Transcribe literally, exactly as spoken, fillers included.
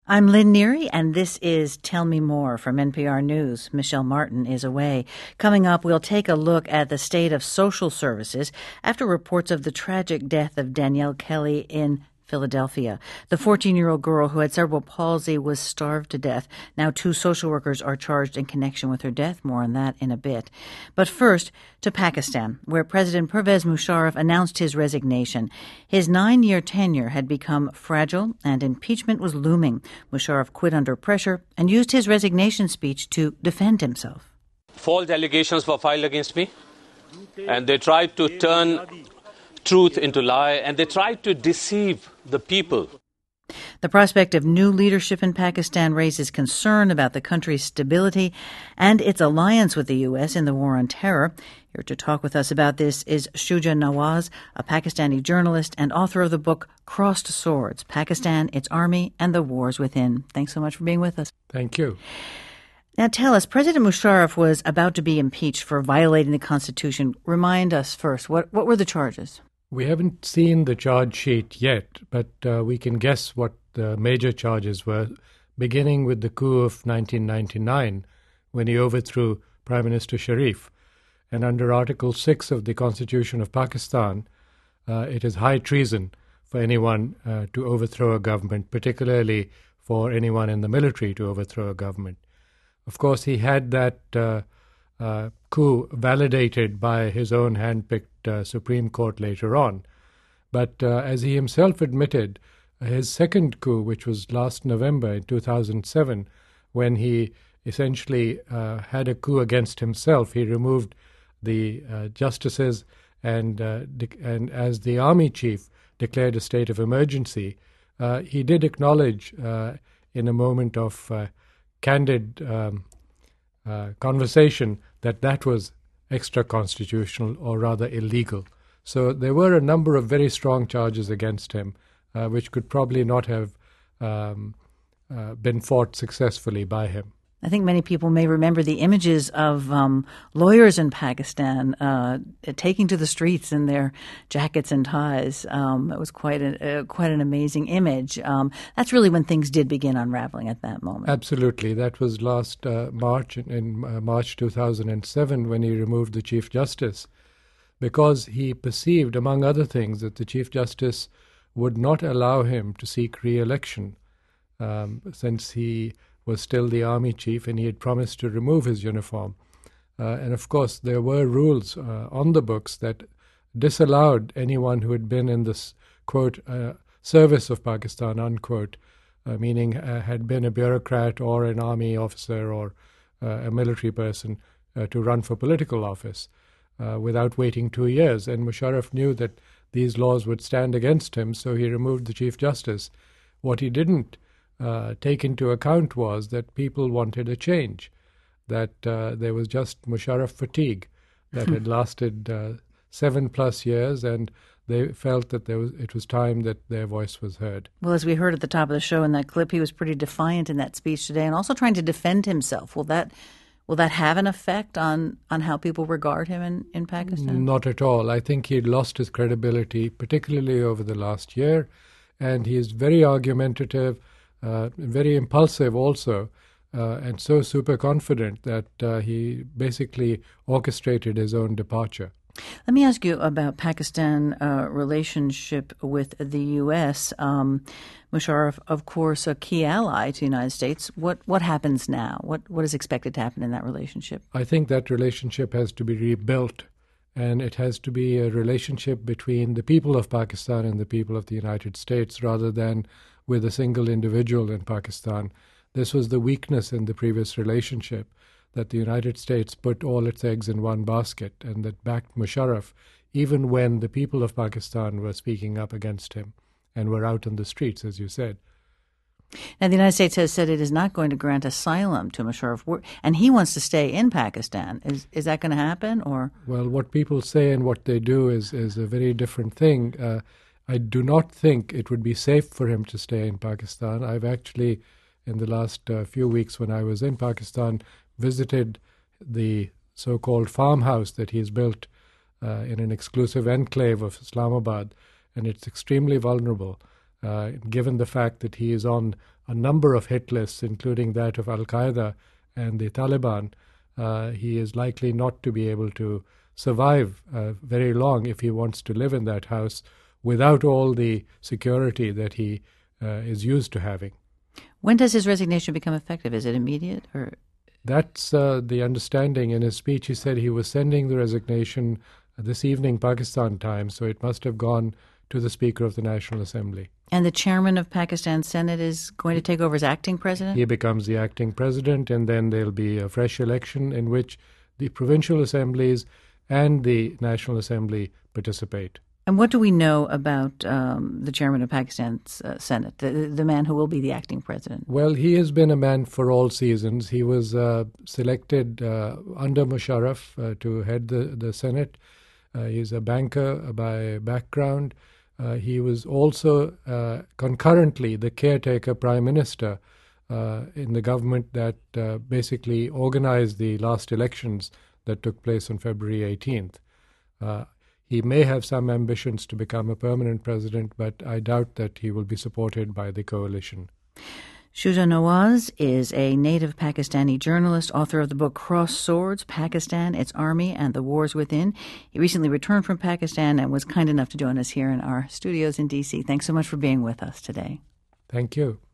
I'm Lynn Neary, and this is Tell Me More from N P R News. Michelle Martin is away. Coming up, we'll take a look at the state of social services after reports of the tragic death of Danielle Kelly in Philadelphia. The fourteen-year-old girl who had cerebral palsy was starved to death. Now two social workers are charged in connection with her death. More on that in a bit. But first, to Pakistan, where President Pervez Musharraf announced his resignation. His nine-year tenure had become fragile and impeachment was looming. Musharraf quit under pressure and used his resignation speech to defend himself. False allegations were filed against me, and they tried to turn truth into lie, and they tried to deceive the people. The prospect of new leadership in Pakistan raises concern about the country's stability and its alliance with the U S in the war on terror. Here to talk with us about this is Shuja Nawaz, a Pakistani journalist and author of the book Crossed Swords, Pakistan, Its Army, and the Wars Within. Thanks so much for being with us. Thank you. Now tell us, President Musharraf was about to be impeached for violating the Constitution. Remind us first, what, what were the charges? We haven't seen the charge sheet yet, but uh, we can guess what the major charges were, beginning with the coup of nineteen ninety-nine, when he overthrew Prime Minister Sharif. And under Article six of the Constitution of Pakistan, uh, it is high treason for anyone uh, to overthrow a government, particularly for anyone in the military to overthrow a government. Of course, he had that uh, uh, coup validated by his own hand-picked uh, Supreme Court later on. But uh, as he himself admitted, his second coup, which was last November in two thousand seven, when he essentially uh, had a coup against himself, he removed the uh, justices and, uh, de- and as the army chief declared a state of emergency, uh, he did acknowledge uh, in a moment of uh, candid um, uh, conversation that that was extra-constitutional, or rather illegal. So there were a number of very strong charges against him, uh, which could probably not have um, uh, been fought successfully by him. I think many people may remember the images of um, lawyers in Pakistan uh, taking to the streets in their jackets and ties. Um, it was quite a, uh, quite an amazing image. Um, that's really when things did begin unraveling at that moment. Absolutely. That was last uh, March, in, in uh, March two thousand seven, when he removed the Chief Justice, because he perceived, among other things, that the Chief Justice would not allow him to seek re-election um, since he was still the army chief and he had promised to remove his uniform. Uh, and of course, there were rules uh, on the books that disallowed anyone who had been in this, quote, uh, service of Pakistan, unquote, uh, meaning uh, had been a bureaucrat or an army officer or uh, a military person uh, to run for political office uh, without waiting two years. And Musharraf knew that these laws would stand against him, so he removed the Chief Justice. What he didn't Uh, take into account was that people wanted a change, that uh, there was just Musharraf fatigue that had lasted uh, seven plus years, and they felt that there was, it was time that their voice was heard. Well, as we heard at the top of the show in that clip, he was pretty defiant in that speech today and also trying to defend himself. Will that will that have an effect on, on how people regard him in, in Pakistan? Not at all. I think he'd lost his credibility, particularly over the last year, and he is very argumentative, Uh, very impulsive also, uh, and so super confident that uh, he basically orchestrated his own departure. Let me ask you about Pakistan uh, relationship with the U S. Um, Musharraf, of course, a key ally to the United States. What what happens now? What what is expected to happen in that relationship? I think that relationship has to be rebuilt, and it has to be a relationship between the people of Pakistan and the people of the United States, rather than with a single individual in Pakistan. This was the weakness in the previous relationship, that the United States put all its eggs in one basket and that backed Musharraf, even when the people of Pakistan were speaking up against him and were out on the streets, as you said. Now, the United States has said it is not going to grant asylum to Musharraf, and he wants to stay in Pakistan. Is is that going to happen? Or Well, what people say and what they do is, is a very different thing. Uh, I do not think it would be safe for him to stay in Pakistan. I've actually, in the last uh, few weeks when I was in Pakistan, visited the so-called farmhouse that he's built uh, in an exclusive enclave of Islamabad, and it's extremely vulnerable. uh, given the fact that he is on a number of hit lists, including that of Al-Qaeda and the Taliban, uh, he is likely not to be able to survive uh, very long if he wants to live in that house without all the security that he uh, is used to having. When does his resignation become effective? Is it immediate? Or That's uh, the understanding. In his speech, he said he was sending the resignation this evening, Pakistan time, so it must have gone to the Speaker of the National Assembly. And the chairman of Pakistan's Senate is going to take over as acting president? He becomes the acting president, and then there'll be a fresh election in which the provincial assemblies and the National Assembly participate. And what do we know about um, the chairman of Pakistan's uh, Senate, the, the man who will be the acting president? Well, he has been a man for all seasons. He was uh, selected uh, under Musharraf uh, to head the, the Senate. Uh, he's a banker by background. Uh, he was also uh, concurrently the caretaker prime minister uh, in the government that uh, basically organized the last elections that took place on February eighteenth. Uh, he may have some ambitions to become a permanent president, but I doubt that he will be supported by the coalition. Shuja Nawaz is a native Pakistani journalist, author of the book Cross Swords, Pakistan, Its Army, and the Wars Within. He recently returned from Pakistan and was kind enough to join us here in our studios in D C. Thanks so much for being with us today. Thank you.